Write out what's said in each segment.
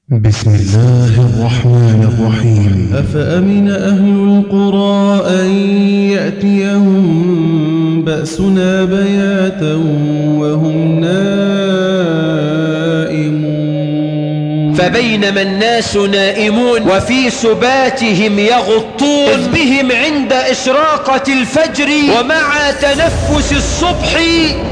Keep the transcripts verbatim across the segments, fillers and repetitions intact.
بسم الله الرحمن الرحيم. أفأمن أهل القرى أن يأتيهم بأسنا بياتا وهم نائمون فبينما الناس نائمون وفي سباتهم يغطون إذ بهم عند إشراقة الفجر ومع تنفس الصبح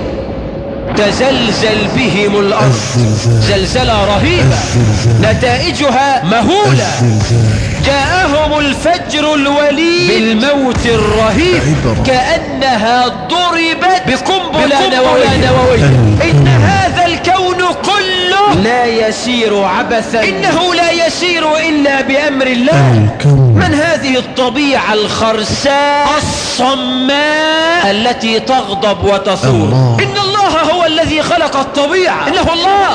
تزلزل بهم الأرض زلزلة رهيبة نتائجها مهولة. جاءهم الفجر الولي بالموت الرهيب كأنها ضربت بقنبلة نووية. إن هذا الكون كله لا يسير عبثا، إنه لا يسير إلا بأمر الله. من هذه الطبيعة الخرساء الصماء التي تغضب وتصور؟ إن الله هو الذي خلق الطبيعة، إنه الله.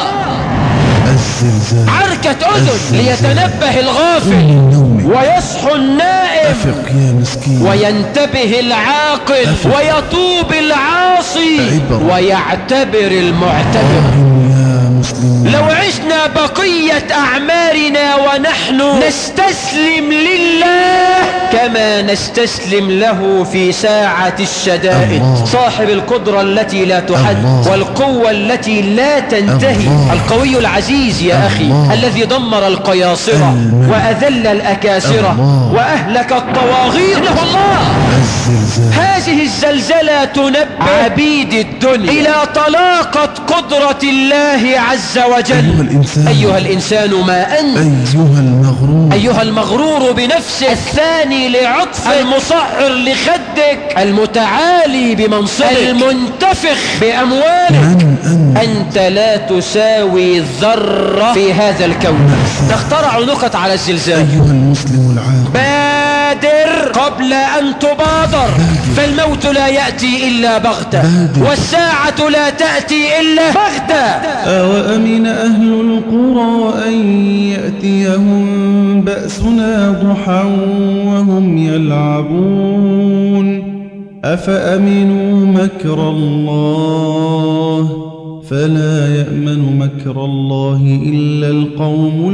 عركة أذن ليتنبه الغافل ويصحو النائم وينتبه العاقل ويتوب العاصي ويعتبر المعتبر. لو عشنا بقية أعمارنا ونحن نستسلم لله كما نستسلم له في ساعة الشدائد، صاحب القدرة التي لا تحد والقوة التي لا تنتهي، القوي العزيز يا أخي الذي دمر القياصرة وأذل الأكاسرة وأهلك الطواغيت، إنه الله. هذه الزلزلة تنبه عبيد الدنيا إلى طلاقة قدرة الله عز وجل. أيها الإنسان, أيها الإنسان ما أنت أيها المغرور أيها المغرور بنفسك الثاني لعطفك المصعر لخدك المتعالي بمنصبك المنتفخ بأموالك. من أنت؟ أنت لا تساوي ذرة في هذا الكون. تخترع عنقك على الزلزال. أيها المسلم العاقل بادر قبل أن تبادر، فالموت لا يأتي إلا بغتة والساعة لا تأتي إلا بغتة. أوأمن أهل القرى أن يأتيهم بأسنا ضحى وهم يلعبون أفأمنوا مكر الله فلا يأمن مكر الله إلا القوم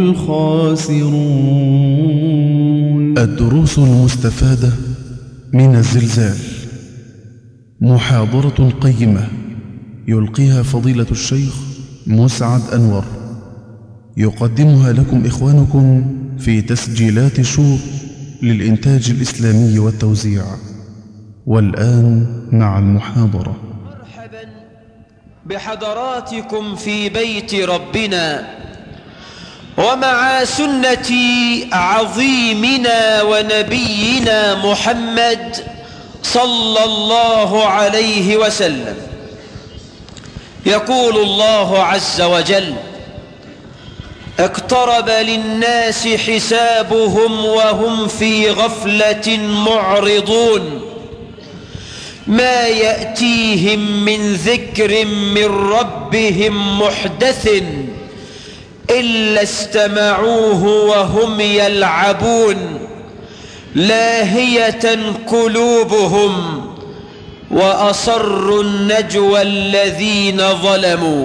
الخاسرون. الدروس المستفادة من الزلزال. محاضرة قيمة يلقيها فضيلة الشيخ مسعد أنور، يقدمها لكم إخوانكم في تسجيلات شور للإنتاج الإسلامي والتوزيع. والآن مع المحاضرة. مرحبا بحضراتكم في بيت ربنا ومع سنة عظيمنا ونبينا محمد صلى الله عليه وسلم. يقول الله عز وجل: اقترب للناس حسابهم وهم في غفلة معرضون ما يأتيهم من ذكر من ربهم محدث إلا استمعوه وهم يلعبون لاهية قلوبهم وأصروا النجوى الذين ظلموا.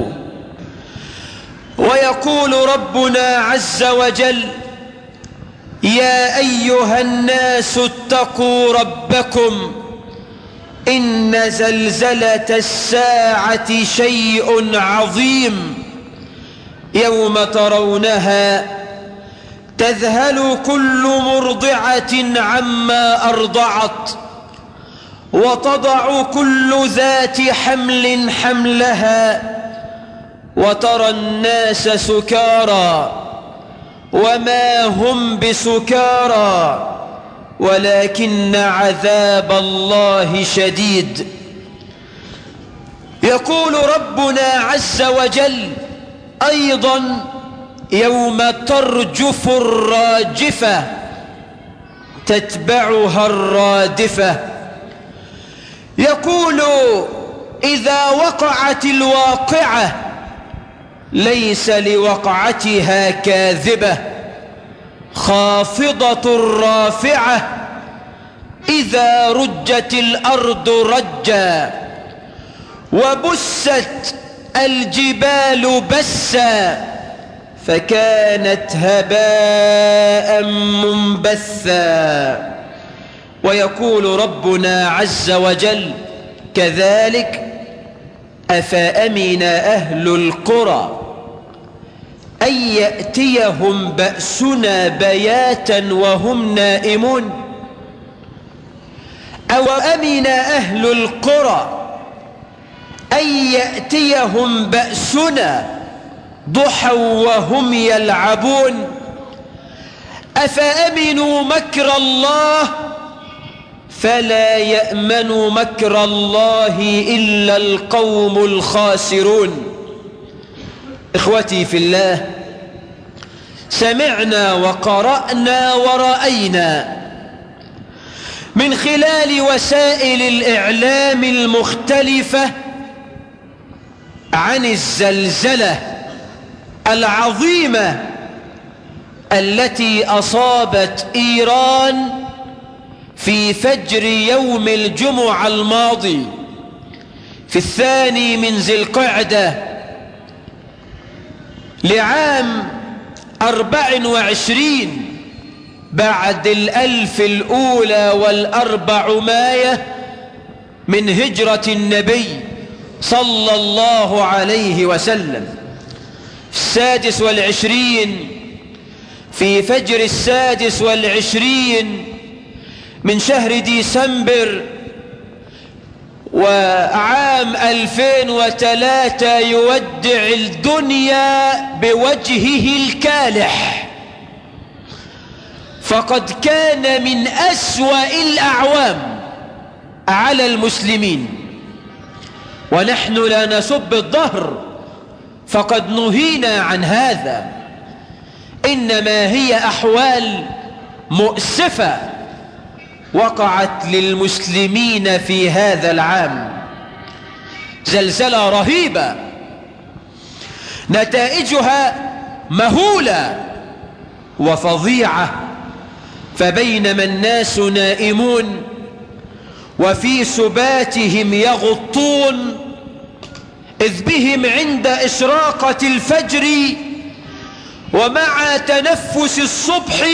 ويقول ربنا عز وجل: يا أيها الناس اتقوا ربكم إن زلزلة الساعة شيء عظيم يوم ترونها تذهل كل مرضعة عما أرضعت وتضع كل ذات حمل حملها وترى الناس سكارى وما هم بسكارى ولكن عذاب الله شديد. يقول ربنا عز وجل أيضا: يوم ترجف الراجفة تتبعها الرادفة. يقول: إذا وقعت الواقعة ليس لوقعتها كاذبة خافضة رافعة إذا رجت الأرض رجا وبست الجبال بسا فكانت هباء منبثا. ويقول ربنا عز وجل كذلك أفأمن أهل القرى أن يأتيهم بأسنا بياتا وهم نائمون أو أمن أهل القرى أن يأتيهم بأسنا ضحى وهم يلعبون أفأمنوا مكر الله فلا يأمن مكر الله إلا القوم الخاسرون. إخوتي في الله، سمعنا وقرأنا ورأينا من خلال وسائل الإعلام المختلفة عن الزلزلة العظيمة التي أصابت إيران في فجر يوم الجمعة الماضي في الثاني من ذي القعدة لعام أربع وعشرين بعد الألف الأولى والأربعمائة من هجرة النبي صلى الله عليه وسلم، السادس والعشرين في فجر السادس والعشرين من شهر ديسمبر وعام ألفين وثلاثة يودع الدنيا بوجهه الكالح. فقد كان من أسوأ الأعوام على المسلمين، ونحن لا نسب الظهر فقد نهينا عن هذا، إنما هي أحوال مؤسفة وقعت للمسلمين في هذا العام. زلزلة رهيبة نتائجها مهولة وفظيعة، فبينما الناس نائمون وفي سباتهم يغطون إذ بهم عند إشراقة الفجر ومع تنفس الصبح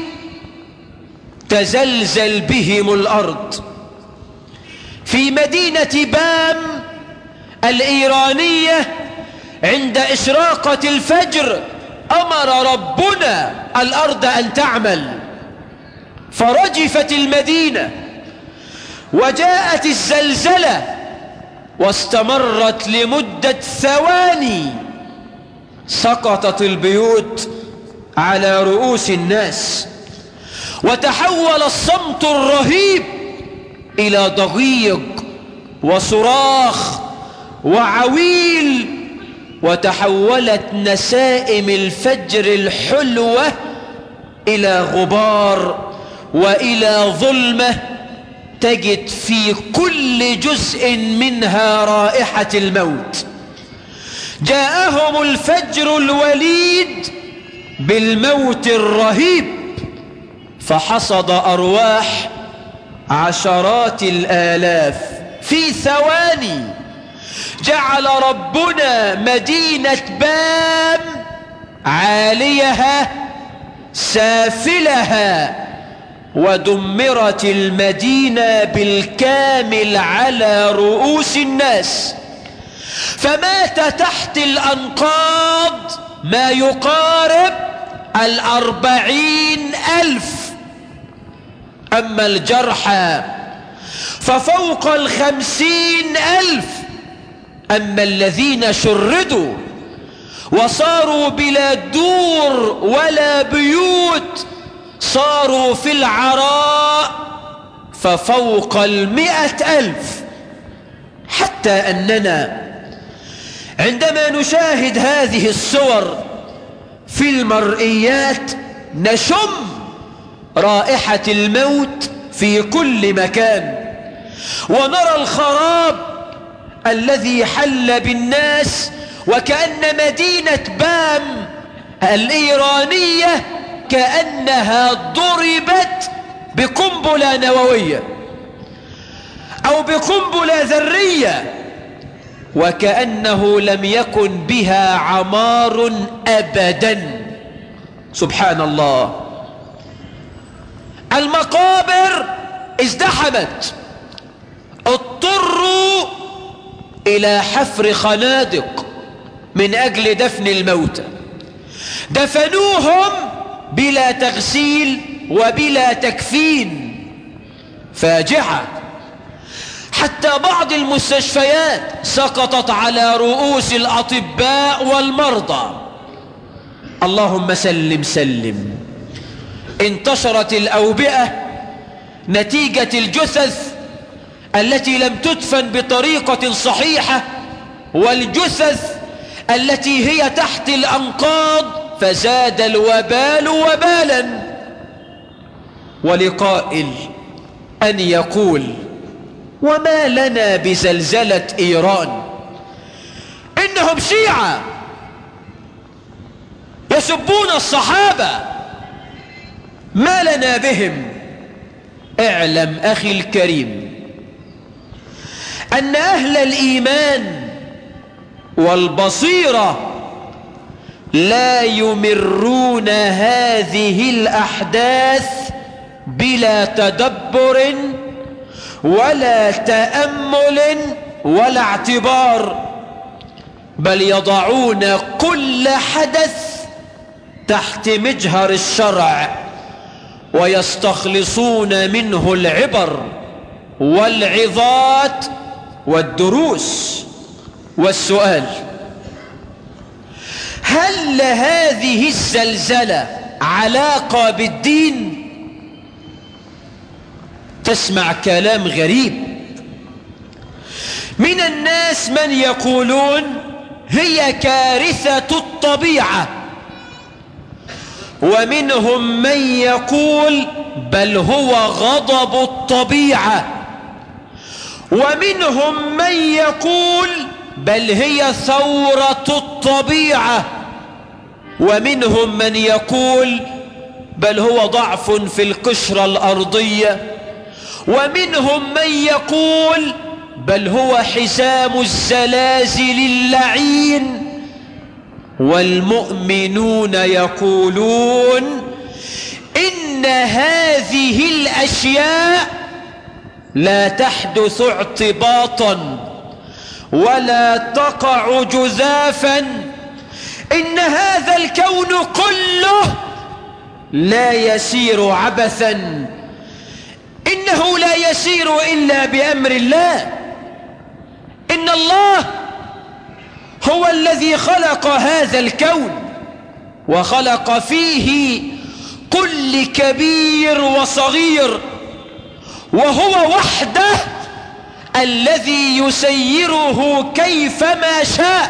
تزلزل بهم الأرض. في مدينة بام الإيرانية عند إشراقة الفجر أمر ربنا الأرض أن تعمل، فرجفت المدينة وجاءت الزلزلة واستمرت لمدة ثواني، سقطت البيوت على رؤوس الناس وتحول الصمت الرهيب إلى ضجيج وصراخ وعويل، وتحولت نسائم الفجر الحلوة إلى غبار وإلى ظلمة تجد في كل جزء منها رائحة الموت. جاءهم الفجر الوليد بالموت الرهيب، فحصد أرواح عشرات الآلاف في ثواني. جعل ربنا مدينة بام عاليها سافلها، ودمرت المدينة بالكامل على رؤوس الناس، فمات تحت الأنقاض ما يقارب الأربعين ألف. أما الجرحى ففوق الخمسين ألف. أما الذين شردوا وصاروا بلا دور ولا بيوت صاروا في العراء ففوق المئة ألف. حتى أننا عندما نشاهد هذه الصور في المرئيات نشم رائحة الموت في كل مكان، ونرى الخراب الذي حل بالناس، وكأن مدينة بام الإيرانية كأنها ضربت بقنبلة نووية أو بقنبلة ذرية. وكأنه لم يكن بها عمار أبدا. سبحان الله. المقابر ازدحمت، اضطروا إلى حفر خنادق من أجل دفن الموتى، دفنوهم بلا تغسيل وبلا تكفين. فاجعة. حتى بعض المستشفيات سقطت على رؤوس الأطباء والمرضى. اللهم سلم سلم. انتشرت الأوبئة نتيجة الجثث التي لم تدفن بطريقة صحيحة، والجثث التي هي تحت الأنقاض، فزاد الوبال وبالا. ولقائل أن يقول: وما لنا بزلزلة إيران؟ إنهم شيعة يسبون الصحابة، ما لنا بهم؟ اعلم أخي الكريم أن أهل الإيمان والبصيرة لا يمرون هذه الأحداث بلا تدبر ولا تأمل ولا اعتبار، بل يضعون كل حدث تحت مجهر الشرع ويستخلصون منه العبر والعظات والدروس. والسؤال: هل هذه الزلزلة علاقة بالدين؟ تسمع كلام غريب من الناس من يقولون هي كارثة الطبيعة، ومنهم من يقول بل هو غضب الطبيعة، ومنهم من يقول بل هي ثورة الطبيعة، ومنهم من يقول بل هو ضعف في القشرة الأرضية، ومنهم من يقول بل هو حزام الزلازل اللعين. والمؤمنون يقولون إن هذه الأشياء لا تحدث اعتباطا ولا تقع جزافا، إن هذا الكون كله لا يسير عبثا، إنه لا يسير إلا بأمر الله. إن الله هو الذي خلق هذا الكون وخلق فيه كل كبير وصغير، وهو وحده الذي يسيره كيفما شاء،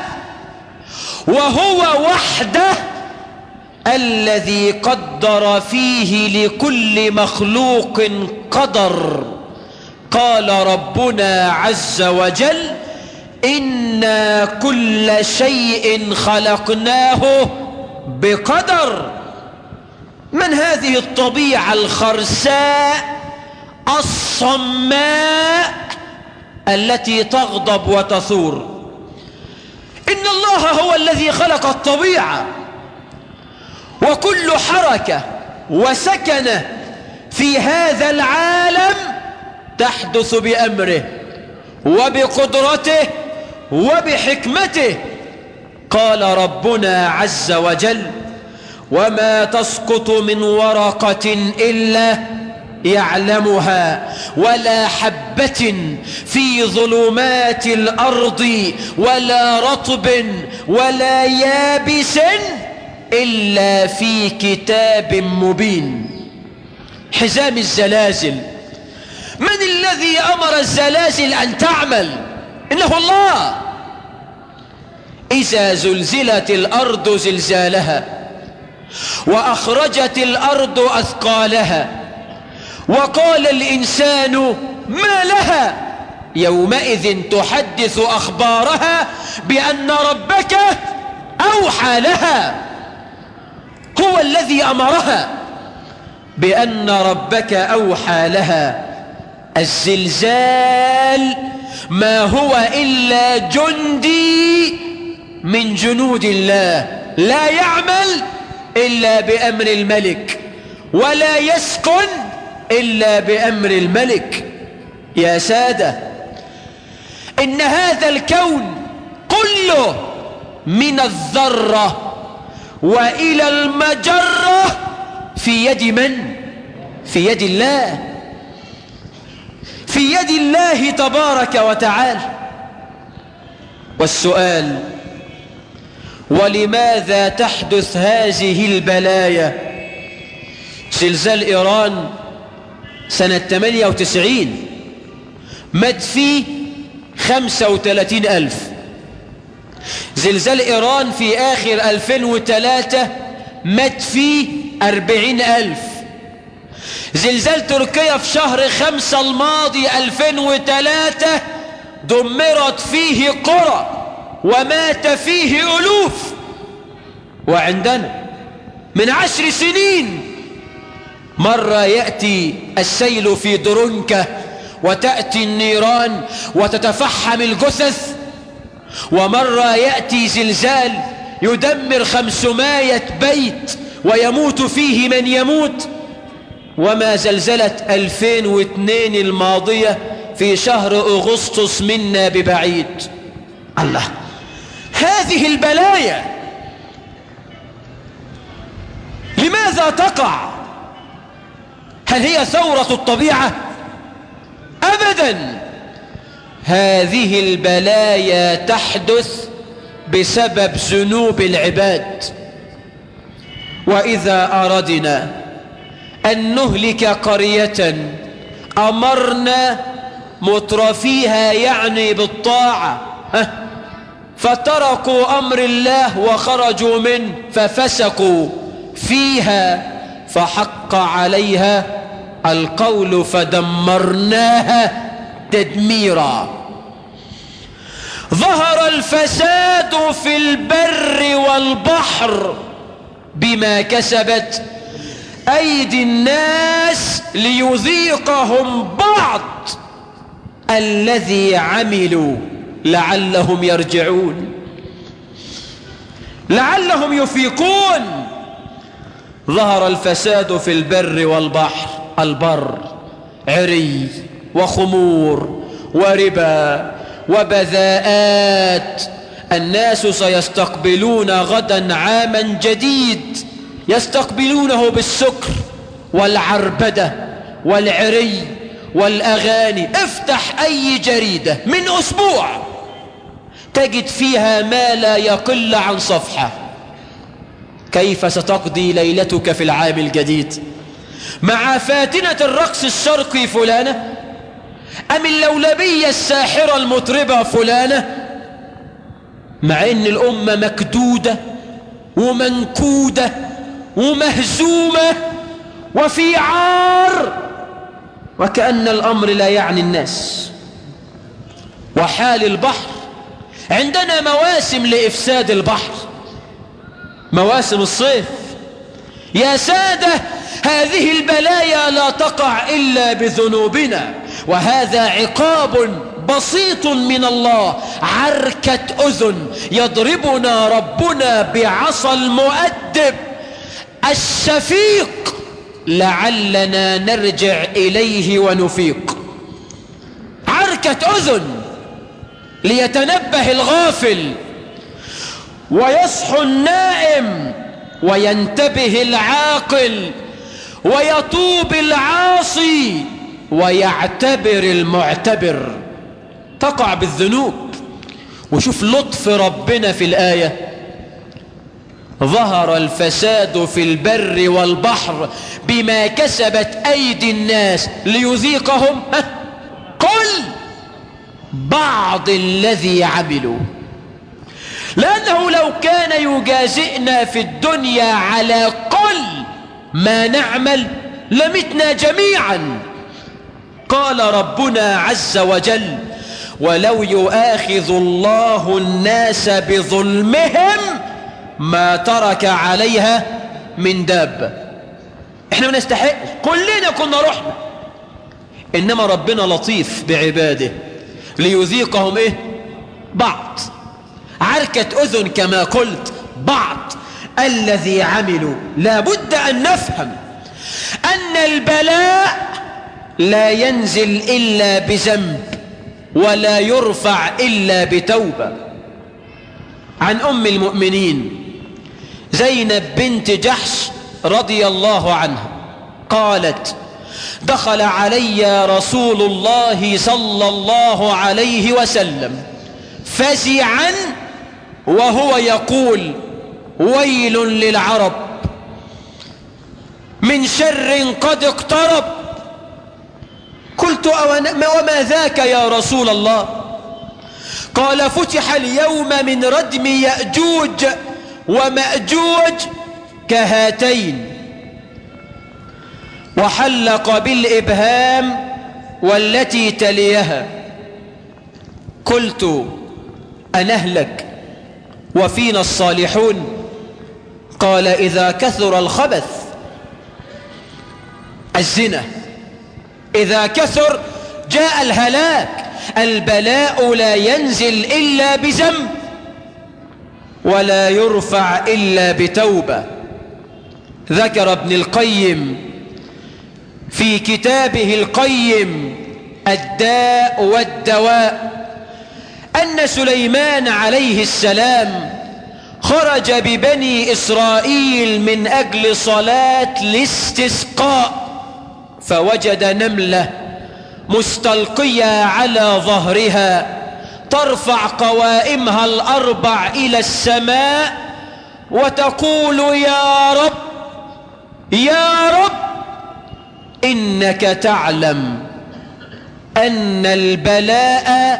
وهو وحده الذي قدر فيه لكل مخلوق قدر. قال ربنا عز وجل: إنا كل شيء خلقناه بقدر. من هذه الطبيعة الخرساء الصماء التي تغضب وتثور؟ إن الله هو الذي خلق الطبيعة، وكل حركة وسكنة في هذا العالم تحدث بأمره وبقدرته وبحكمته. قال ربنا عز وجل: وما تسقط من ورقة إلا يعلمها، ولا حبة في ظلمات الأرض ولا رطب ولا يابس إلا في كتاب مبين. حزام الزلازل، من الذي أمر الزلازل أن تعمل؟ إنه الله. إذا زلزلت الأرض زلزالها وأخرجت الأرض أثقالها وقال الإنسان ما لها يومئذ تحدث أخبارها بأن ربك أوحى لها. هو الذي أمرها بأن ربك أوحى لها. الزلزال ما هو إلا جندي من جنود الله، لا يعمل إلا بأمر الملك ولا يسكن إلا بأمر الملك. يا سادة، إن هذا الكون كله من الذرة وإلى المجرة في يد من؟ في يد الله، في يد الله تبارك وتعالى. والسؤال: ولماذا تحدث هذه البلايا؟ زلزال إيران سنة ثمانية وتسعين مات فيه خمسة وثلاثين ألف. زلزال إيران في آخر ألفين وثلاثة مات فيه أربعين ألف. زلزال تركيا في شهر خمسة الماضي ألفين وثلاثة دمرت فيه قرى ومات فيه ألوف. وعندنا من عشر سنين مرة يأتي السيل في درنكة وتأتي النيران وتتفحم الجثث، ومرة يأتي زلزال يدمر خمسمائة بيت ويموت فيه من يموت. وما زلزلة ألفين واثنين الماضية في شهر أغسطس منا ببعيد. الله، هذه البلايا لماذا تقع؟ هل هي ثورة الطبيعة؟ أبدا، هذه البلايا تحدث بسبب ذنوب العباد. وإذا أردنا أن نهلك قرية أمرنا مترفيها يعني بالطاعة فتركوا أمر الله وخرجوا منه ففسقوا فيها فحق عليها القول فدمرناها تدميرا. ظهر الفساد في البر والبحر بما كسبت أيدي الناس ليذيقهم بعض الذي عملوا لعلهم يرجعون، لعلهم يفيقون. ظهر الفساد في البر والبحر. البر عري وخمور وربا وبذاءات. الناس سيستقبلون غدا عاما جديد يستقبلونه بالسكر والعربدة والعري والأغاني. افتح أي جريدة من أسبوع تجد فيها ما لا يقل عن صفحة. كيف ستقضي ليلتك في العام الجديد؟ مع فاتنة الرقص الشرقي فلانة، أم اللولبية الساحرة المطربة فلانة؟ مع أن الأمة مكدودة ومنكودة ومهزومة وفي عار، وكأن الأمر لا يعني الناس. وحال البحر، عندنا مواسم لإفساد البحر، مواسم الصيف. يا سادة، هذه البلايا لا تقع إلا بذنوبنا، وهذا عقاب بسيط من الله، عركة أذن يضربنا ربنا بعصا المؤدب الشفيق لعلنا نرجع إليه ونفيق. عركة أذن ليتنبه الغافل ويصحو النائم وينتبه العاقل ويتوب العاصي ويعتبر المعتبر. تقع بالذنوب. وشوف لطف ربنا في الآية: ظهر الفساد في البر والبحر بما كسبت أيدي الناس ليذيقهم قل بعض الذي عملوا. لأنه لو كان يجازئنا في الدنيا على قل ما نعمل لمتنا جميعا. قال ربنا عز وجل: ولو يؤاخذ الله الناس بظلمهم ما ترك عليها من دابة. احنا ما نستحق، كلنا كنا رحنا، انما ربنا لطيف بعباده ليذيقهم إيه؟ بعض. عركة أذن كما قلت، بعض الذي عملوا. لابد أن نفهم أن البلاء لا ينزل إلا بذنب ولا يرفع إلا بتوبة. عن أم المؤمنين زينب بنت جحش رضي الله عنها قالت: دخل علي رسول الله صلى الله عليه وسلم فزعا وهو يقول: ويل للعرب من شر قد اقترب. قلت: وما ذاك يا رسول الله؟ قال: فتح اليوم من ردم يأجوج ومأجوج كهاتين، وحلق بالإبهام والتي تليها. قلت: أنهلك وفينا الصالحون؟ قال: إذا كثر الخبث، الزنا إذا كثر جاء الهلاك. البلاء لا ينزل إلا بذنب ولا يرفع إلا بتوبة. ذكر ابن القيم في كتابه القيم الداء والدواء أن سليمان عليه السلام خرج ببني إسرائيل من أجل صلاة الاستسقاء، فوجد نملة مستلقية على ظهرها ترفع قوائمها الأربع إلى السماء وتقول: يا رب يا رب إنك تعلم أن البلاء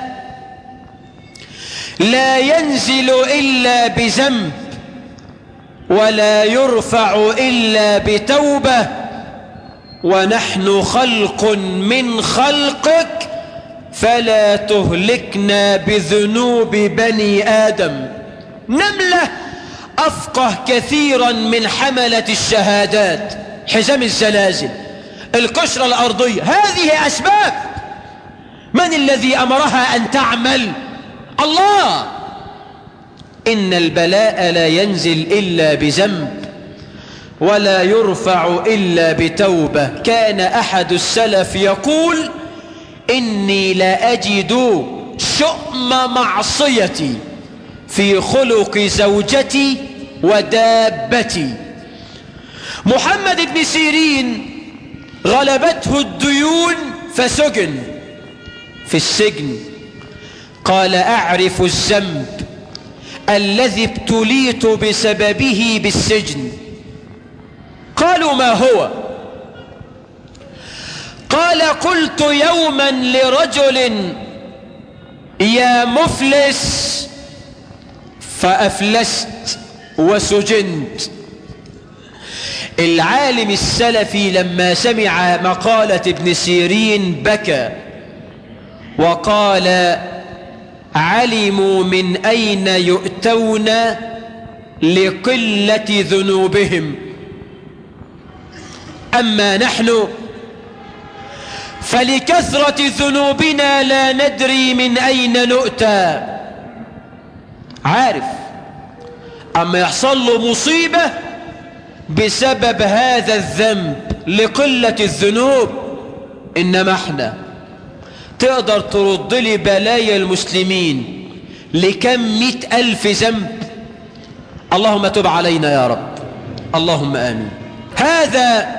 لا ينزل إلا بذنب ولا يرفع إلا بتوبة، ونحن خلق من خلقك فلا تهلكنا بذنوب بني آدم. نملة أفقه كثيرا من حملة الشهادات، حزام الزلازل، القشرة الأرضية، هذه أسباب. من الذي أمرها أن تعمل؟ الله. إن البلاء لا ينزل إلا بذنب ولا يرفع إلا بتوبة. كان أحد السلف يقول: إني لا أجد شؤم معصيتي في خلق زوجتي ودابتي. محمد بن سيرين غلبته الديون فسجن. في السجن قال: أعرف الذنب الذي ابتليت بسببه بالسجن. قالوا: ما هو؟ قال: قلت يوما لرجل: يا مفلس، فأفلست وسجنت. العالم السلفي لما سمع مقالة ابن سيرين بكى وقال: علموا من أين يؤتون لقلة ذنوبهم، أما نحن فلكثرة ذنوبنا لا ندري من أين نؤتى. عارف أما يحصل له مصيبة بسبب هذا الذنب لقلة الذنوب، إنما احنا تقدر ترد لي بلايا المسلمين لكم مئة ألف ذنب؟ اللهم تب علينا يا رب، اللهم آمين. هذا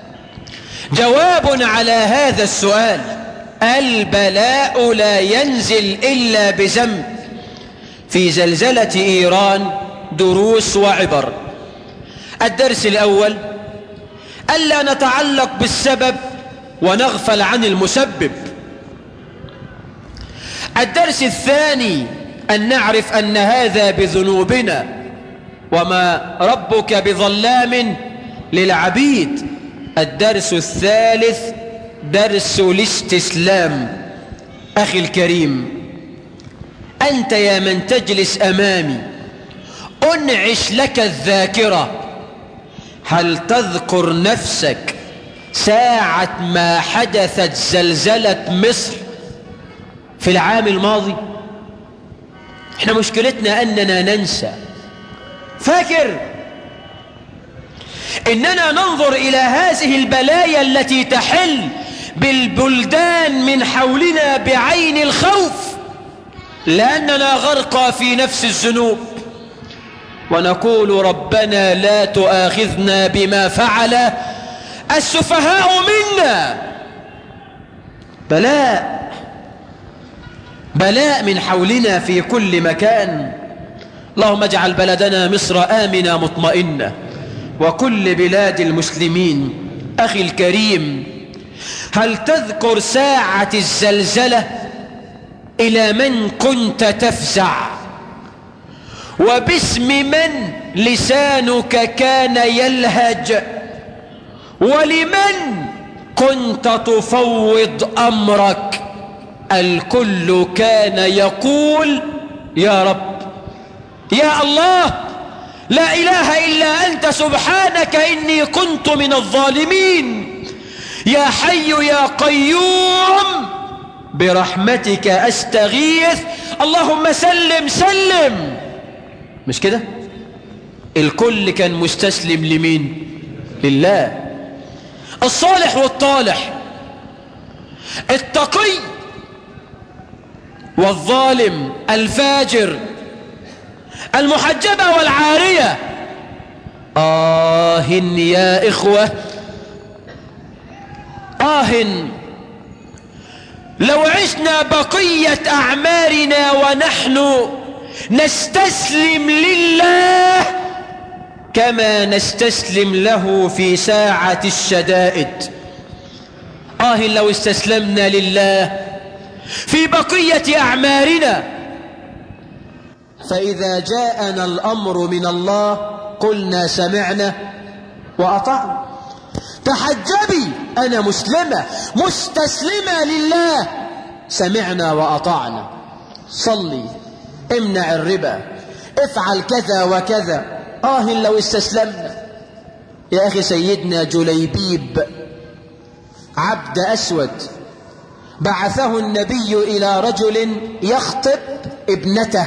جواب على هذا السؤال. البلاء لا ينزل إلا بذنب. في زلزلة إيران دروس وعبر. الدرس الأول: ألا نتعلق بالسبب ونغفل عن المسبب. الدرس الثاني: أن نعرف أن هذا بذنوبنا وما ربك بظلام للعبيد. الدرس الثالث: درس الاستسلام. أخي الكريم، أنت يا من تجلس أمامي أنعش لك الذاكرة. هل تذكر نفسك ساعة ما حدثت زلزلة مصر في العام الماضي؟ احنا مشكلتنا أننا ننسى. فاكر إننا ننظر إلى هذه البلايا التي تحل بالبلدان من حولنا بعين الخوف، لأننا غرقى في نفس الذنوب، ونقول ربنا لا تؤاخذنا بما فعل السفهاء منا. بلاء بلاء من حولنا في كل مكان. اللهم اجعل بلدنا مصر آمنة مطمئنة وكل بلاد المسلمين. أخي الكريم، هل تذكر ساعة الزلزلة إلى من كنت تفزع، وباسم من لسانك كان يلهج، ولمن كنت تفوض أمرك؟ الكل كان يقول يا رب، يا الله، لا إله إلا أنت سبحانك إني كنت من الظالمين، يا حي يا قيوم برحمتك أستغيث، اللهم سلم سلم. مش كده؟ الكل كان مستسلم لمين؟ لله. الصالح والطالح، التقي والظالم، الفاجر، المحجبة والعارية. آه يا إخوة، آه لو عشنا بقية أعمارنا ونحن نستسلم لله كما نستسلم له في ساعة الشدائد. آه لو استسلمنا لله في بقية أعمارنا، فإذا جاءنا الأمر من الله قلنا سمعنا وأطعنا. تحجبي، أنا مسلمة مستسلمة لله، سمعنا وأطعنا. صلي، امنع الربا، افعل كذا وكذا. آه لو استسلمنا. يا أخي، سيدنا جليبيب عبد أسود بعثه النبي إلى رجل يخطب ابنته،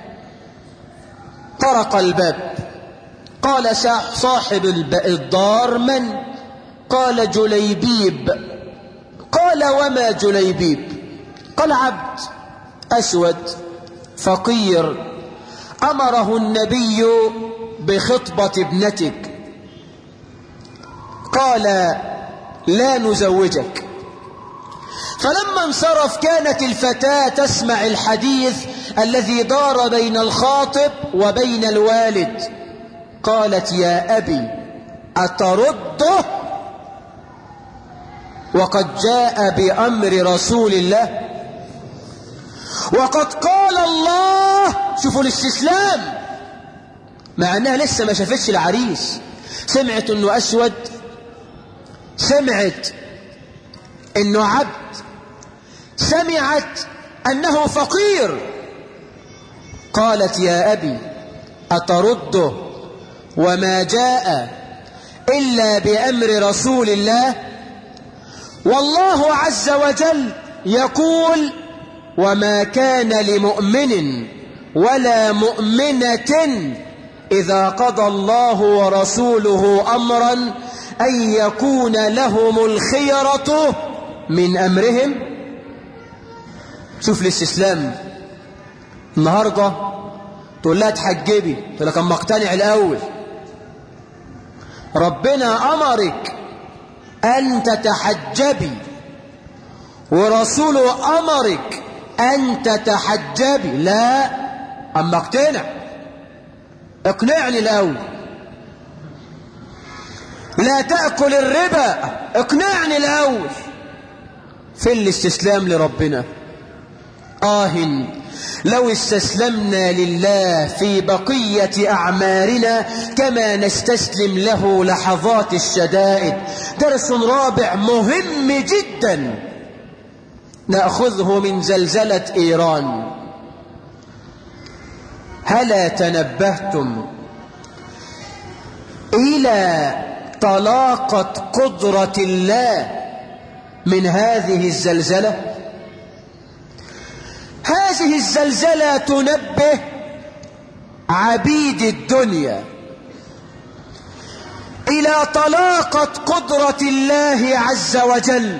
طرق الباب، قال صاحب الدار من؟ قال جليبيب. قال وما جليبيب؟ قال عبد أسود فقير أمره النبي بخطبة ابنتك، قال لا نزوجك. فلما انصرف كانت الفتاة تسمع الحديث الذي دار بين الخاطب وبين الوالد. قالت يا أبي أترده وقد جاء بأمر رسول الله، وقد قال الله. شوفوا الاستسلام، مع أنها لسه ما شافتش العريس، سمعت أنه أسود، سمعت أنه عبد، سمعت أنه فقير. قالت يا أبي أترده وما جاء إلا بأمر رسول الله؟ والله عز وجل يقول وما كان لمؤمن ولا مؤمنة إذا قضى الله ورسوله أمرا أن يكون لهم الخيرة من أمرهم. شوف الاستسلام. النهاردة تقول لها تحجبي، تقول لك أما اقتنع الأول. ربنا أمرك أن تتحجبي، ورسوله أمرك أن تتحجبي. لا، أما اقتنع، اقنعني الأول. لا تأكل الربا، اقنعني الأول. في الاستسلام لربنا. آه لو استسلمنا لله في بقية أعمارنا كما نستسلم له لحظات الشدائد. درس رابع مهم جدا نأخذه من زلزلة إيران. هلا تنبهتم إلى طلاقة قدرة الله من هذه الزلزلة؟ هذه الزلزلة تنبه عبيد الدنيا إلى طلاقة قدرة الله عز وجل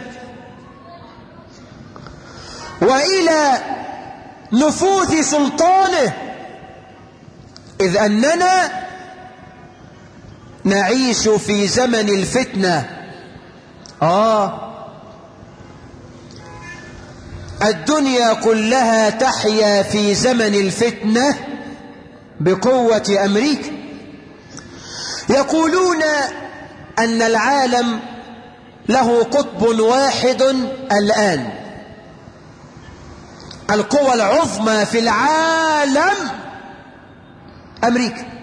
وإلى نفوذ سلطانه، إذ أننا نعيش في زمن الفتنة. آه الدنيا كلها تحيا في زمن الفتنة بقوة أمريكا. يقولون أن العالم له قطب واحد الآن، القوى العظمى في العالم أمريكا.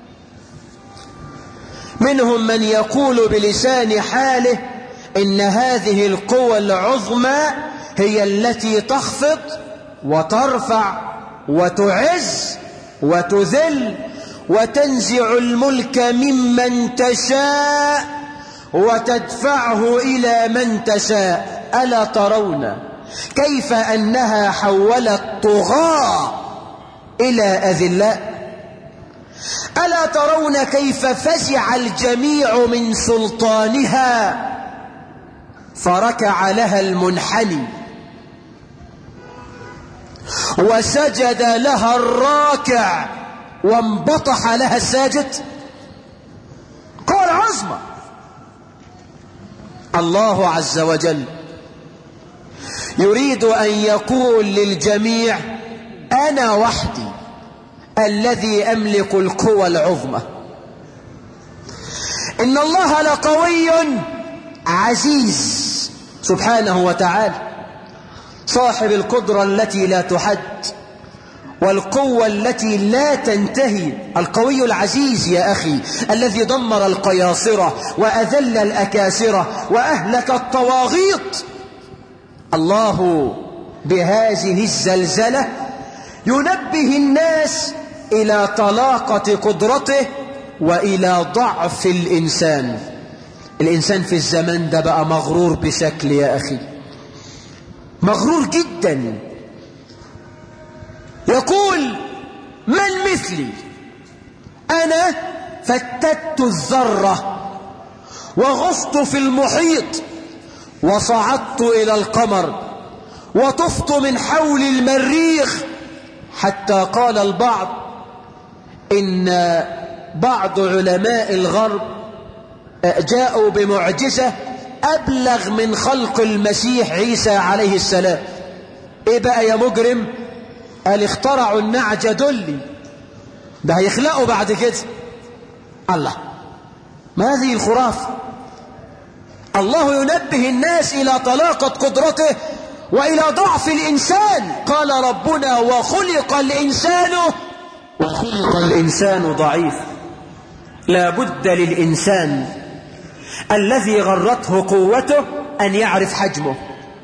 منهم من يقول بلسان حاله إن هذه القوى العظمى هي التي تخفض وترفع وتعز وتذل وتنزع الملك ممن تشاء وتدفعه إلى من تشاء. ألا ترون كيف أنها حولت طغاة إلى أذلاء؟ ألا ترون كيف فزع الجميع من سلطانها فركع لها المنحني وسجد لها الراكع وانبطح لها الساجد؟ قول عظمى. الله عز وجل يريد أن يقول للجميع أنا وحدي الذي أملك القوى العظمى. إن الله لقوي عزيز سبحانه وتعالى، صاحب القدرة التي لا تحد والقوة التي لا تنتهي. القوي العزيز يا أخي الذي دمر القياصرة وأذل الأكاسرة وأهلك الطواغيت. الله بهذه الزلزلة ينبه الناس إلى طلاقة قدرته وإلى ضعف الإنسان. الإنسان في الزمن ده بقى مغرور بشكل يا أخي، مغرور جدا. يقول من مثلي؟ أنا فتت الذرة وغصت في المحيط وصعدت إلى القمر وطفت من حول المريخ، حتى قال البعض إن بعض علماء الغرب جاءوا بمعجزة أبلغ من خلق المسيح عيسى عليه السلام. إيه بقى يا مجرم؟ قال اخترعوا النعجة دلي، ده هيخلقوا بعد كده. الله، ما هذه الخرافة؟ الله ينبه الناس إلى طلاقة قدرته وإلى ضعف الإنسان. قال ربنا وخلق الإنسان وخلق الإنسان ضعيف. لا بد للإنسان الذي غرته قوته أن يعرف حجمه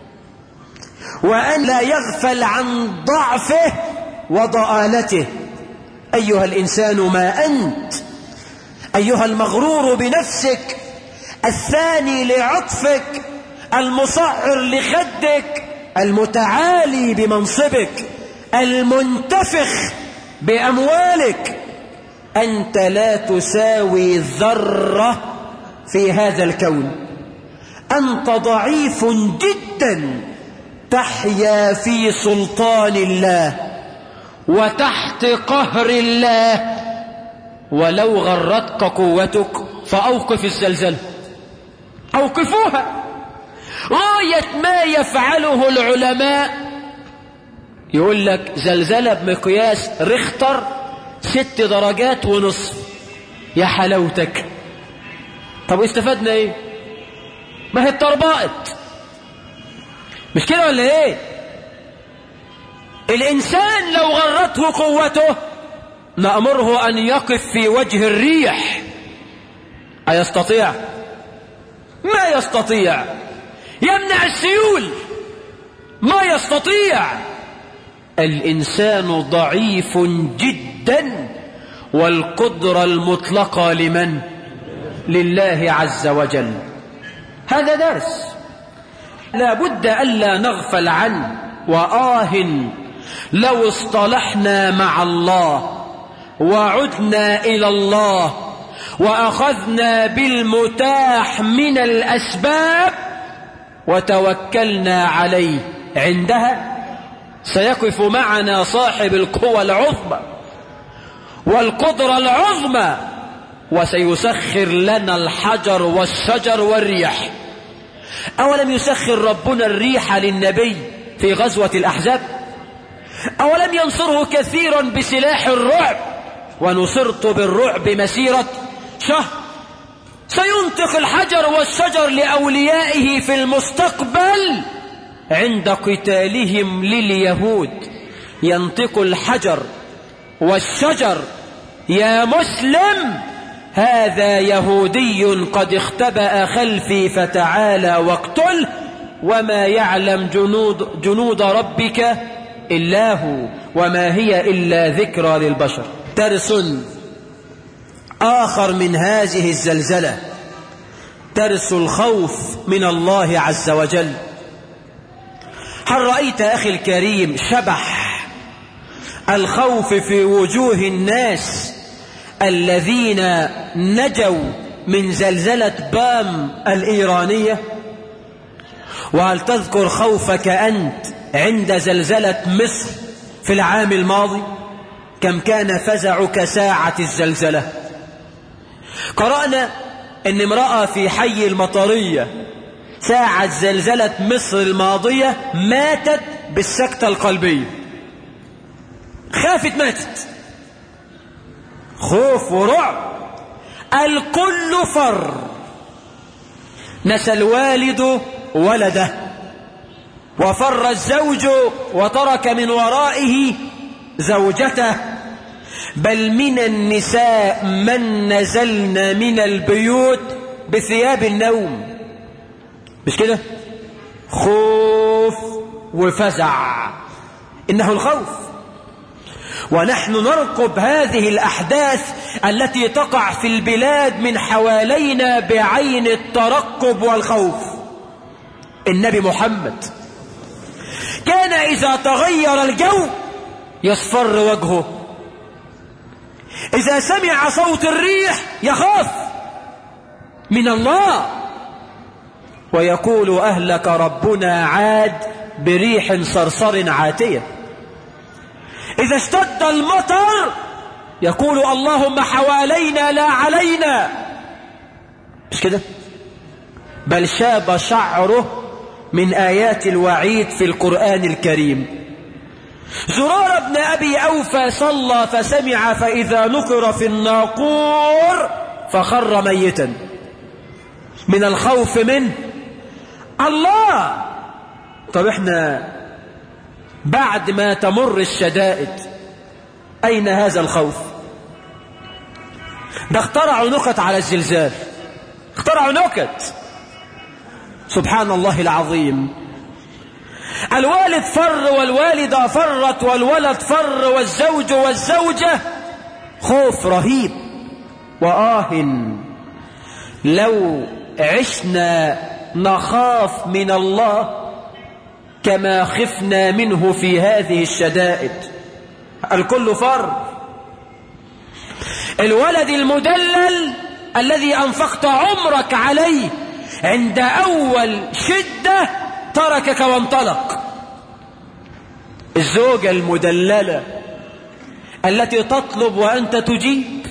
وأن لا يغفل عن ضعفه وضآلته. أيها الإنسان ما أنت، أيها المغرور بنفسك، الثاني لعطفك، المصعر لخدك، المتعالي بمنصبك، المنتفخ بأموالك. أنت لا تساوي ذرة في هذا الكون، أنت ضعيف جدا، تحيا في سلطان الله وتحت قهر الله. ولو غرتك قوتك فأوقف الزلزال، أوقفوها. غاية ما يفعله العلماء يقول لك زلزلة بمقياس ريختر ست درجات ونصف. يا حلاوتك، طب استفدنا ايه؟ ما هي اتطربقت، مش كده ولا ايه؟ الإنسان لو غرته قوته نأمره أن يقف في وجه الريح، أيستطيع؟ ما يستطيع. يمنع السيول، ما يستطيع. الإنسان ضعيف جدا، والقدرة المطلقة لمن؟ لله عز وجل. هذا درس لا بد ألا نغفل عنه. وآه لو اصطلحنا مع الله وعدنا إلى الله وأخذنا بالمتاح من الأسباب وتوكلنا عليه، عندها سيقف معنا صاحب القوى العظمى والقدرة العظمى، وسيسخر لنا الحجر والشجر والريح. أولم يسخر ربنا الريح للنبي في غزوة الأحزاب؟ أولم ينصره كثيرا بسلاح الرعب؟ ونصرت بالرعب مسيرة شهر. سينطق الحجر والشجر لأوليائه في المستقبل عند قتالهم لليهود. ينطق الحجر والشجر: يا مسلم، هذا يهودي قد اختبأ خلفي فتعالى واقتله، وما يعلم جنود, جنود ربك إلا هو، وما هي إلا ذكرى للبشر. درس آخر من هذه الزلزلة، درس الخوف من الله عز وجل. هل رأيت أخي الكريم شبح الخوف في وجوه الناس الذين نجوا من زلزلة بام الإيرانية؟ وهل تذكر خوفك أنت عند زلزلة مصر في العام الماضي؟ كم كان فزعك ساعة الزلزلة؟ قرأنا أن امرأة في حي المطرية ساعة زلزلة مصر الماضية ماتت بالسكتة القلبية، خافت ماتت، خوف ورعب. الكل فر، نسى الوالد ولده، وفر الزوج وترك من ورائه زوجته، بل من النساء من نزلن من البيوت بثياب النوم. مش كده؟ خوف وفزع، إنه الخوف. ونحن نرقب هذه الأحداث التي تقع في البلاد من حوالينا بعين الترقب والخوف. النبي محمد كان إذا تغير الجو يصفر وجهه، إذا سمع صوت الريح يخاف من الله، ويقول: أهلك ربنا عاد بريح صرصر عاتية. إذا اشتد المطر يقول: اللهم حوالينا لا علينا. مش كده؟ بل شاب شعره من آيات الوعيد في القرآن الكريم. زرار بن أبي أوفى صلى فسمع فإذا نقر في الناقور فخر ميتا من الخوف منه الله. طب احنا بعد ما تمر الشدائد أين هذا الخوف؟ ده اخترعوا نكت على الزلزال، اخترعوا نكت، سبحان الله العظيم. الوالد فر والوالدة فرت والولد فر والزوج والزوجة، خوف رهيب. وآه لو عشنا نخاف من الله كما خفنا منه في هذه الشدائد. الكل فر. الولد المدلل الذي أنفقت عمرك عليه عند أول شدة تركك وانطلق. الزوجة المدللة التي تطلب وأنت تجيب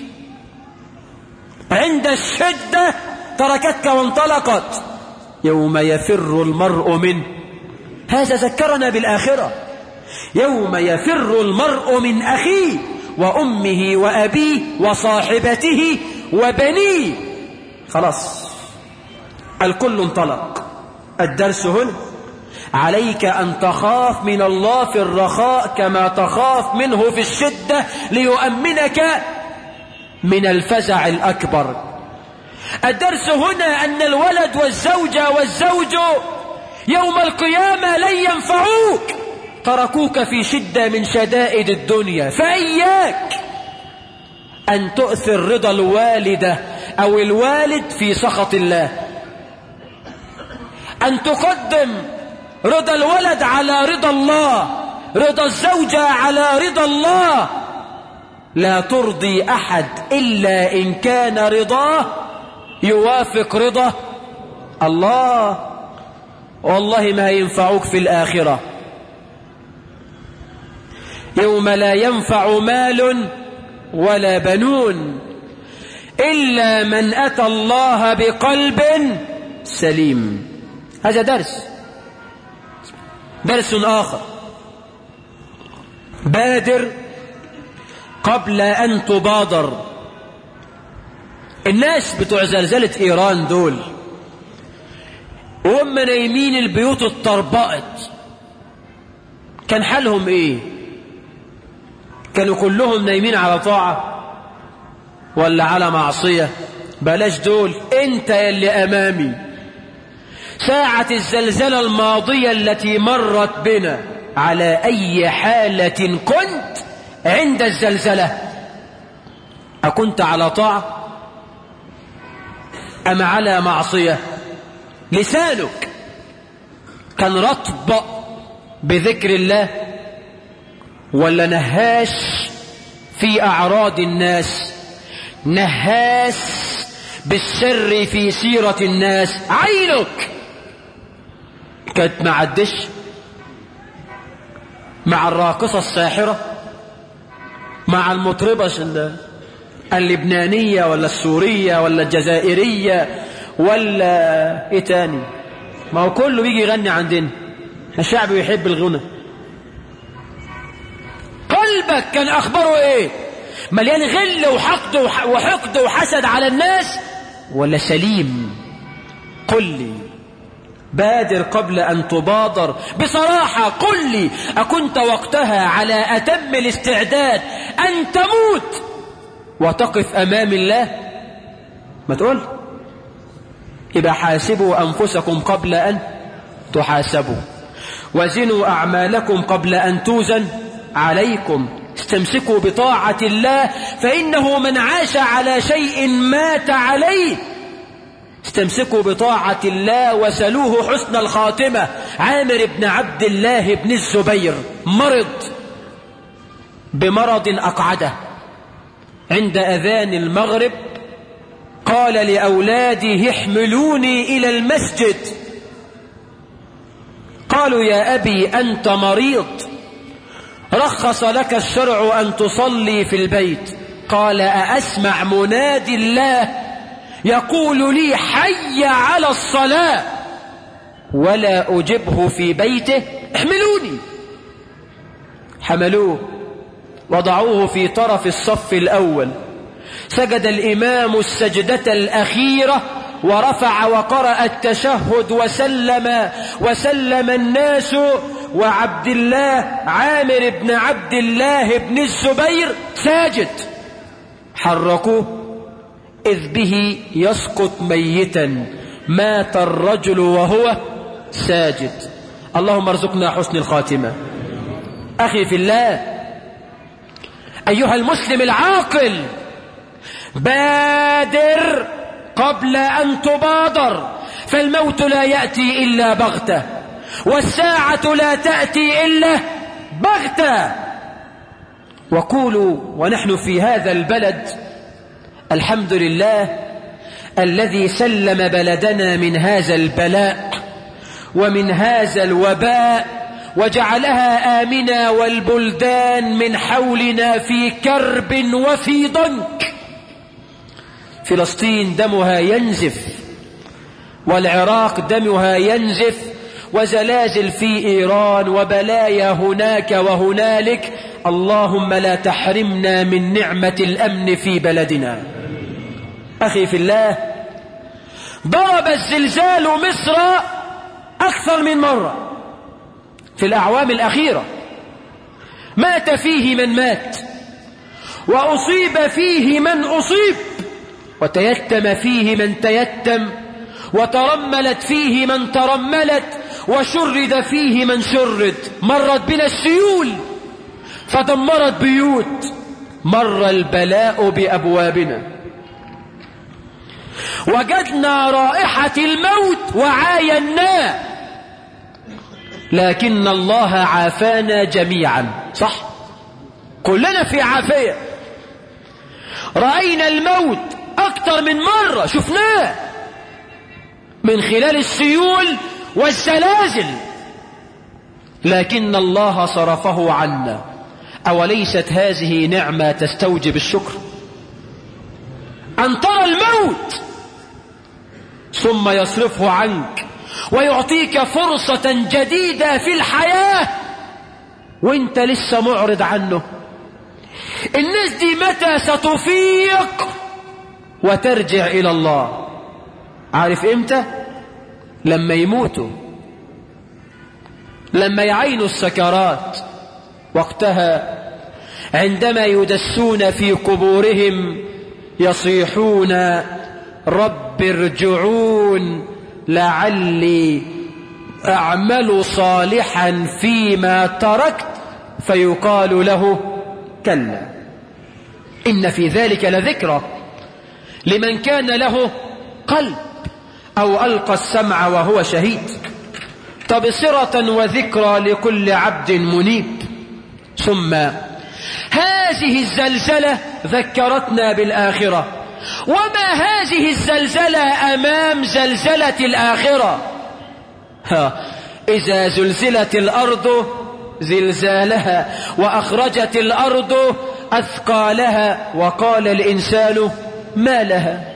عند الشدة تركتك وانطلقت. يوم يفر المرء منه، هذا ذكرنا بالآخرة، يوم يفر المرء من أخيه وأمه وأبيه وصاحبته وبنيه. خلاص الكل انطلق. الدرس هنا عليك أن تخاف من الله في الرخاء كما تخاف منه في الشدة ليؤمنك من الفزع الأكبر. الدرس هنا أن الولد والزوجة والزوج يوم القيامة لن ينفعوك، تركوك في شدة من شدائد الدنيا. فإياك أن تؤثر رضا الوالدة أو الوالد في سخط الله، أن تقدم رضا الولد على رضا الله رضا الزوجة على رضا الله، لا ترضي أحد إلا إن كان رضاه يوافق رضا الله. والله ما ينفعوك في الآخرة، يوم لا ينفع مال ولا بنون إلا من أتى الله بقلب سليم. هذا درس درس آخر. بادر قبل أن تبادر. الناس بتوع زلزلة إيران دول وهم نايمين البيوت اتطربقت، كان حالهم ايه؟ كانوا كلهم نايمين على طاعة ولا على معصية؟ بلاش دول، انت يلي امامي. ساعة الزلزلة الماضية التي مرت بنا، على اي حالة كنت عند الزلزلة؟ أكنت على طاعة أم على معصية؟ لسانك كان رطب بذكر الله ولا نهاش في أعراض الناس، نهاس بالسر في سيرة الناس؟ عينك كانت مع الدش، مع الراقصة الساحرة، مع المطربة اللبنانية ولا السورية ولا الجزائرية ولا ايه تاني؟ ما هو كله بيجي يغني عندنا، الشعب يحب الغنى. قلبك كان اخباره ايه؟ مليان غل وحقد وحقد وحسد على الناس ولا سليم؟ قل لي، بادر قبل أن تبادر. بصراحة قل لي، أكنت وقتها على أتم الاستعداد أن تموت وتقف أمام الله؟ ما تقول. إذا حاسبوا أنفسكم قبل أن تحاسبوا، وزنوا أعمالكم قبل أن توزن عليكم، استمسكوا بطاعة الله فإنه من عاش على شيء مات عليه. استمسكوا بطاعة الله وسلوه حسن الخاتمة. عامر بن عبد الله بن الزبير مرض بمرض أقعده. عند أذان المغرب قال لأولاده احملوني إلى المسجد. قالوا يا أبي أنت مريض، رخص لك الشرع أن تصلي في البيت. قال أأسمع منادي الله يقول لي حي على الصلاة ولا أجبه في بيته؟ احملوني. حملوه وضعوه في طرف الصف الأول. سجد الإمام السجدة الأخيرة ورفع وقرأ التشهد وسلم وسلم الناس، وعبد الله عامر بن عبد الله بن الزبير ساجد. حركوه إذ به يسقط ميتا. مات الرجل وهو ساجد. اللهم ارزقنا حسن الخاتمة. أخي في الله، أيها المسلم العاقل، بادر قبل أن تبادر، فالموت لا يأتي إلا بغتة، والساعة لا تأتي إلا بغتة. وقولوا ونحن في هذا البلد الحمد لله الذي سلم بلدنا من هذا البلاء ومن هذا الوباء وجعلها آمنة، والبلدان من حولنا في كرب وفي ضنك. فلسطين دمها ينزف، والعراق دمها ينزف، وزلازل في إيران، وبلايا هناك وهنالك. اللهم لا تحرمنا من نعمة الأمن في بلدنا. أخي في الله، ضرب الزلزال مصر أكثر من مرة في الأعوام الأخيرة. مات فيه من مات، وأصيب فيه من أصيب، وتيتم فيه من تيتم، وترملت فيه من ترملت، وشرد فيه من شرد. مرت بنا السيول فدمرت بيوت، مر البلاء بأبوابنا، وجدنا رائحة الموت وعايناه. لكن الله عافانا جميعا. صح؟ كلنا في عافية. رأينا الموت أكثر من مرة، شفناه من خلال السيول والزلازل، لكن الله صرفه عنا. أوليست هذه نعمة تستوجب الشكر؟ أن ترى الموت ثم يصرفه عنك ويعطيك فرصة جديدة في الحياة وانت لسه معرض عنه. الناس دي متى ستفيق وترجع إلى الله؟ عارف امتى؟ لما يموتوا، لما يعينوا السكرات. وقتها عندما يدسون في قبورهم يصيحون رب ارجعون لعلي أعمل صالحا فيما تركت، فيقال له كلا إن في ذلك لذكرى لمن كان له قلب أو ألقى السمع وهو شهيد، تبصرة وذكرى لكل عبد منيب. ثم هذه الزلزلة ذكرتنا بالآخرة، وما هذه الزلزلة أمام زلزلة الآخرة؟ ها إذا زلزلت الأرض زلزالها وأخرجت الأرض أثقالها وقال الإنسان ما لها.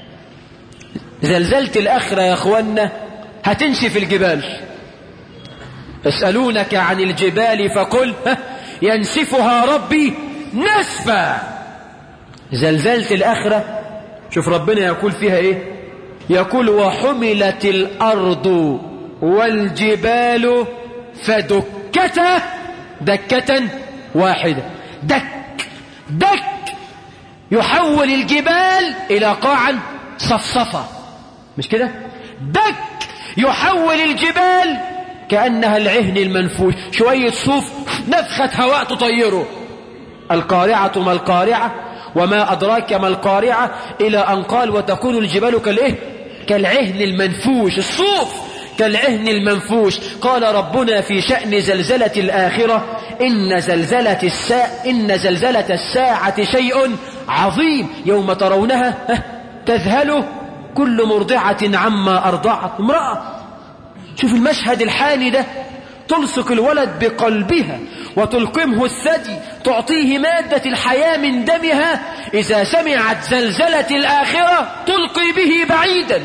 زلزلة الآخرة يا أخوانا هتنشف الجبال. يسألونك عن الجبال فقل ينسفها ربي نسفا. زلزلة الآخرة شوف ربنا يقول فيها إيه؟ يقول وحملت الأرض والجبال فدكتا دكة واحدة. دك دك يحول الجبال إلى قاعا صفصفة، مش كده؟ دك يحول الجبال كأنها العهن المنفوش، شوية صوف نفخة هواء تطيره. القارعة ما القارعة وما أدراك ما القارعة، إلى أن قال وتكون الجبال كالإيه؟ كالعهن المنفوش. الصوف كالعهن المنفوش. قال ربنا في شأن زلزلة الآخرة إن زلزلة الساعة إن زلزلة الساعة شيء عظيم يوم ترونها تذهل كل مرضعة عما أرضعت. امرأة شوف المشهد الحاني ده، تلصق الولد بقلبها وتلقمه الثدي، تعطيه مادة الحياة من دمها. إذا سمعت زلزلة الآخرة تلقي به بعيدا.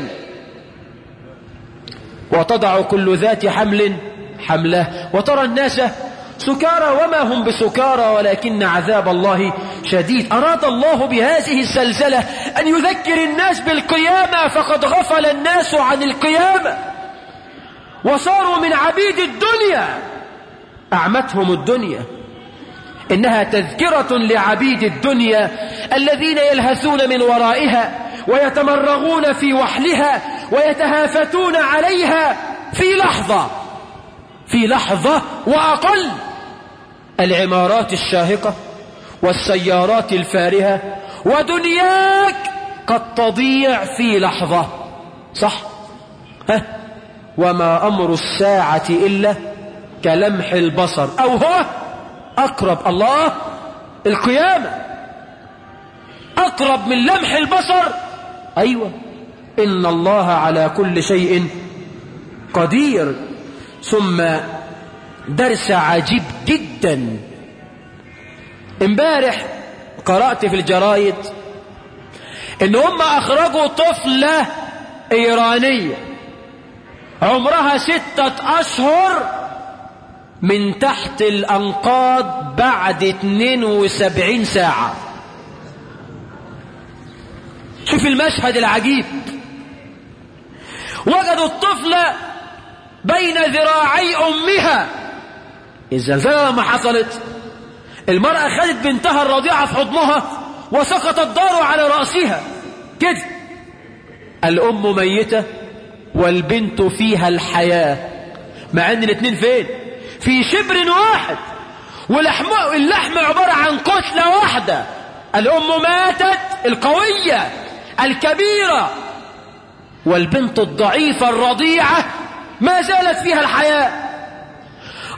وتضع كل ذات حمل حمله وترى الناس سكارى وما هم بسكارى ولكن عذاب الله شديد. أراد الله بهذه الزلزلة أن يذكر الناس بالقيامة، فقد غفل الناس عن القيامة وصاروا من عبيد الدنيا. أعمتهم الدنيا، إنها تذكرة لعبيد الدنيا الذين يلهثون من ورائها ويتمرغون في وحلها ويتهافتون عليها في لحظة في لحظة وأقل. العمارات الشاهقة والسيارات الفارهة ودنياك قد تضيع في لحظة. صح؟ ها؟ وما أمر الساعة إلا كلمح البصر أو هو أقرب. الله، القيامة أقرب من لمح البصر. أيوة، إن الله على كل شيء قدير. ثم درس عجيب جدا. امبارح قرأت في الجرايد إن هم أخرجوا طفلة إيرانية عمرها ستة أشهر من تحت الأنقاض بعد اثنين وسبعين ساعة. شوف المشهد العجيب. وجدوا الطفلة بين ذراعي أمها. الزلزلة لما حصلت المرأة خدت بنتها الرضيعة في حضنها وسقط الدار على رأسها كده. الأم ميتة والبنت فيها الحياة، مع أن الاثنين فين؟ في شبر واحد، واللحم اللحم عبارة عن كتلة واحدة. الأم ماتت القوية الكبيرة، والبنت الضعيفة الرضيعة ما زالت فيها الحياة.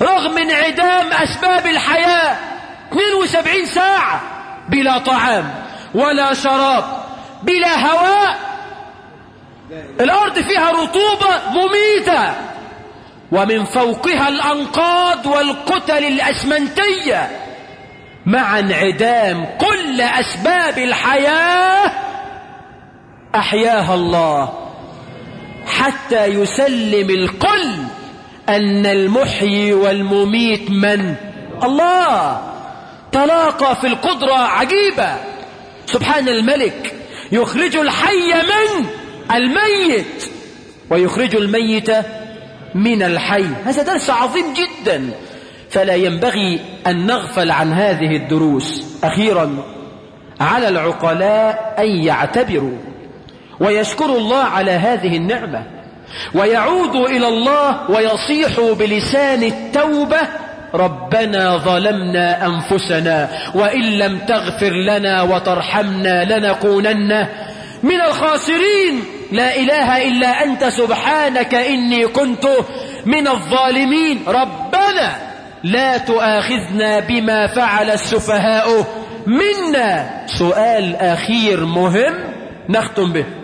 رغم انعدام أسباب الحياة، اثنين وسبعين ساعة بلا طعام ولا شراب، بلا هواء، الأرض فيها رطوبة مميتة، ومن فوقها الأنقاض والكتل الأسمنتية، مع انعدام كل أسباب الحياة أحياها الله حتى يسلم الكل أن المحيي والمميت من؟ الله. تلاقى في القدرة عجيبة، سبحان الملك، يخرج الحي من الميت ويخرج الميت من الحي. هذا درس عظيم جدا، فلا ينبغي أن نغفل عن هذه الدروس. أخيرا، على العقلاء أن يعتبروا ويشكروا الله على هذه النعمة، ويعودوا إلى الله ويصيحوا بلسان التوبة: ربنا ظلمنا أنفسنا وإن لم تغفر لنا وترحمنا لنكونن من الخاسرين، لا إله إلا أنت سبحانك إني كنت من الظالمين، ربنا لا تؤاخذنا بما فعل السفهاء منا. سؤال أخير مهم نختم به: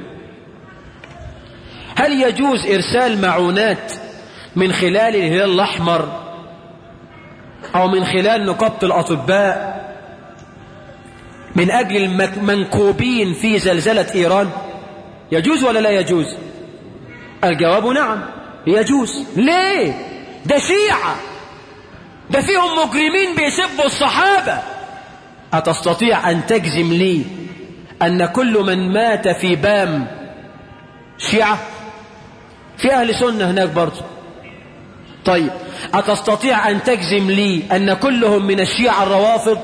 هل يجوز إرسال معونات من خلال الهلال الأحمر أو من خلال نقابة الأطباء من أجل المنكوبين في زلزلة إيران؟ يجوز ولا لا يجوز؟ الجواب نعم يجوز. ليه؟ ده شيعة، ده فيهم مجرمين بيسبوا الصحابة. أتستطيع أن تجزم لي أن كل من مات في بام شيعة؟ في أهل سنة هناك برضه. طيب، أتستطيع أن تجزم لي أن كلهم من الشيعة الروافض؟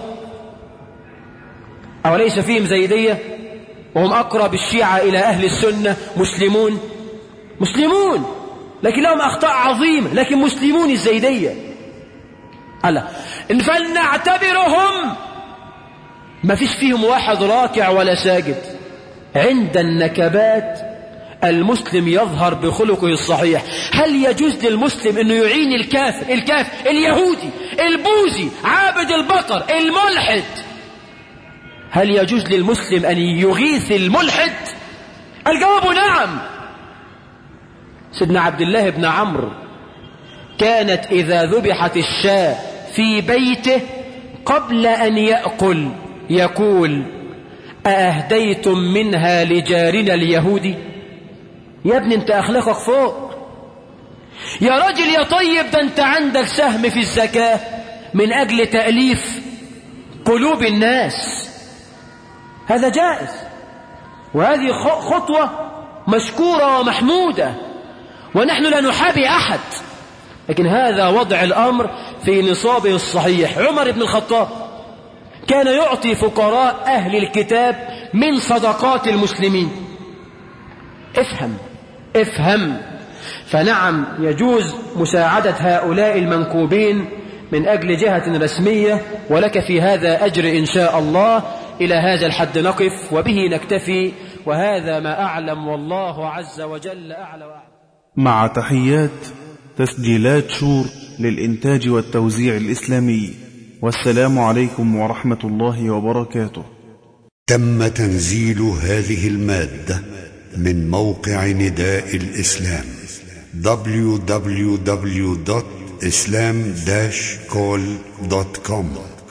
أو ليس فيهم زيدية وهم أقرب الشيعة إلى أهل السنة؟ مسلمون مسلمون لكن لهم أخطاء عظيمة، لكن مسلمون الزيدية. ألا فلنعتبرهم ما فيش فيهم واحد راكع ولا ساجد. عند النكبات المسلم يظهر بخلقه الصحيح. هل يجوز للمسلم أنه يعين الكافر الكافر اليهودي البوذي عابد البقر الملحد؟ هل يجوز للمسلم أن يغيث الملحد؟ الجواب نعم. سيدنا عبد الله بن عمرو كانت إذا ذبحت الشاة في بيته قبل أن يأكل يقول: أأهديتم منها لجارنا اليهودي؟ يا ابني انت أخلاقك فوق، يا راجل يا طيب، ده انت عندك سهم في الزكاة من أجل تأليف قلوب الناس. هذا جائز، وهذه خطوة مشكورة ومحمودة، ونحن لا نحابي أحد، لكن هذا وضع الأمر في نصابه الصحيح. عمر بن الخطاب كان يعطي فقراء أهل الكتاب من صدقات المسلمين. افهم افهم فنعم يجوز مساعدة هؤلاء المنكوبين من أجل جهة رسمية، ولك في هذا أجر إن شاء الله. إلى هذا الحد نقف وبه نكتفي، وهذا ما أعلم، والله عز وجل أعلى وأعلم. مع تحيات تسجيلات شور للإنتاج والتوزيع الإسلامي، والسلام عليكم ورحمة الله وبركاته. تم تنزيل هذه المادة من موقع نداء الإسلام دبليو دبليو دبليو دوت إسلام داش كول دوت كوم.